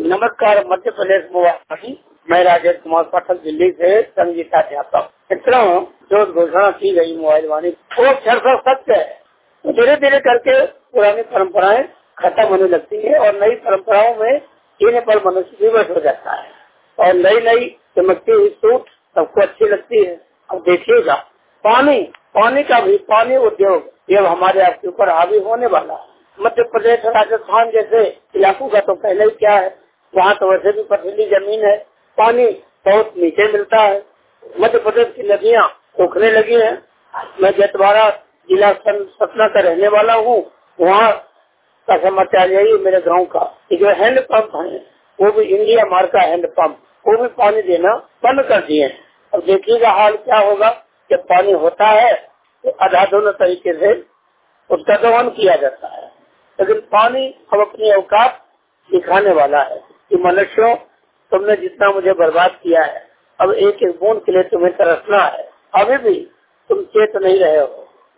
नमस्कार, मध्य प्रदेश मोबाइल, मैं राजेश कुमार पाठक दिल्ली से संगीताध्यापक। मित्रों, जो घोषणा की गई मोबाइल वाणी वो अक्षरशः सत्य है। धीरे धीरे करके पुरानी परंपराएं खत्म होने लगती है और नई परंपराओं में जीने पर मनुष्य विवश हो जाता है और नई नई चमकती हुई सूट सबको अच्छी लगती है। अब देखिएगा, पानी का भी पानी उद्योग ये हमारे आपके ऊपर हावी होने वाला है। मध्य प्रदेश राजस्थान जैसे इलाकों का तो पहले ही क्या है, वहाँ तो वैसे भी पथरीली जमीन है, पानी बहुत नीचे मिलता है। मध्य प्रदेश की नदियाँ सूखने लगी हैं। मैं जतवाड़ा जिला सतना का रहने वाला हूँ। वहाँ का समाचार यही मेरे गांव का कि जो हैंड पंप है वो भी इंडिया मार्क का हैंड पंप, वो भी पानी देना बंद कर दिए हैं। अब देखिएगा हाल क्या होगा। जब पानी होता है तो आधा दोनों तरीके से उसका दोहन किया जाता है, लेकिन पानी अब अपनी औकात दिखाने वाला है कि मनुष्यों, तुमने जितना मुझे बर्बाद किया है, अब एक एक बूंद के लिए तुम्हें तरसना है। अभी भी तुम चेत नहीं रहे हो।